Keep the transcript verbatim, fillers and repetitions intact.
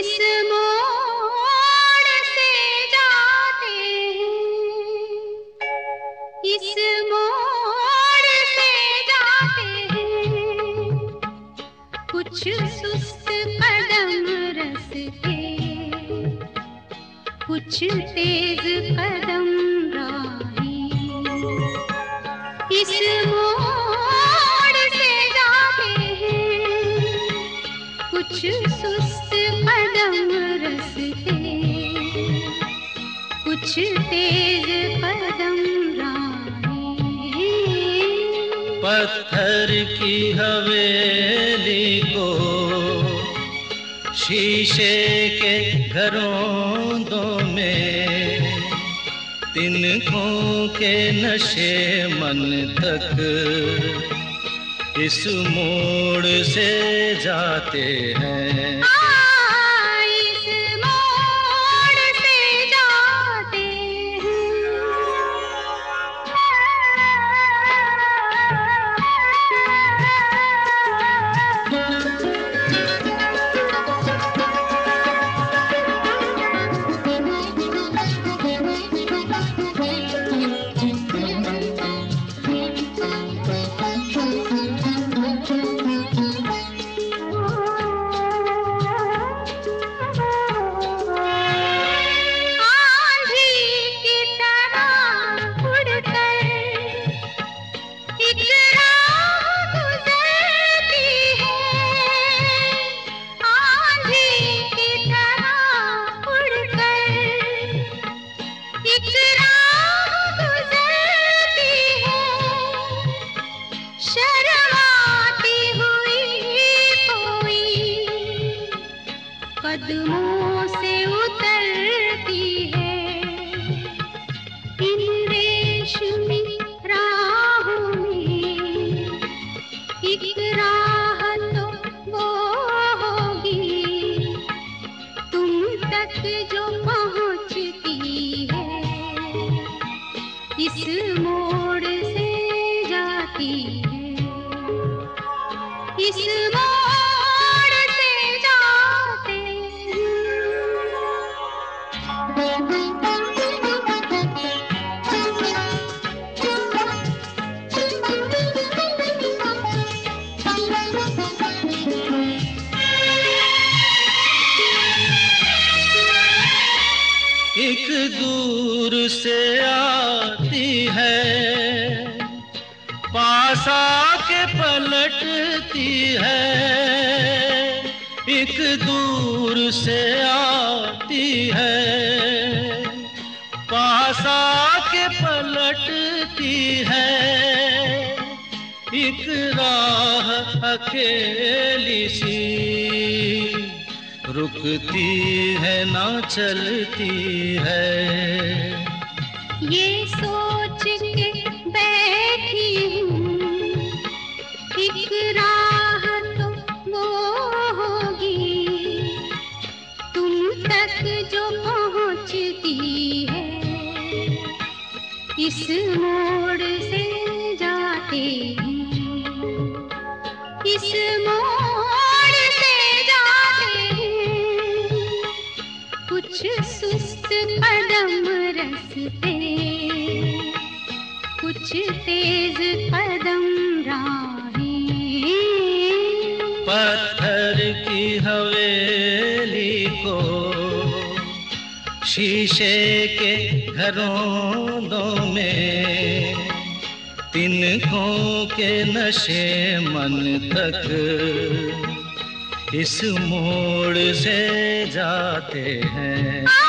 इस मोड़ से जाते हैं, इस मोड़ से जाते हैं, कुछ सुस्त कदम रस्ते, कुछ तेज कदम राही। इस मोड़ से जाते हैं, कुछ सुस्त कदम रस्ते, कुछ तेज कदम राही। पत्थर की हवेली को शीशे के घरों में, तिनकों के नशे मन तक इस मोड़ से जाते हैं। कदमों से उतरती है इन रेशमी राहों में, एक राह तो वो होगी तुम तक जो पहुंचती है, इस मोड़ से जाती है, इस मोड़ एक दूर से आती है, पास आके पलटती है। एक दूर से आती है, पास आके पलटती है। एक राह अकेली सी रुकती है ना चलती है। ये सोच के बैठी हूँ एक राह तो वो होगी तुम तक जो पहुँचती है, इस मोड़ से जाते हैं, इस मोड़ से जाते हैं, कुछ सुस्त कदम रस्ते, कुछ तेज कदम राही। पत्थर की हवेली को शीशे के घरों में, तिनकों के नशे मन तक इस मोड़ से जाते हैं।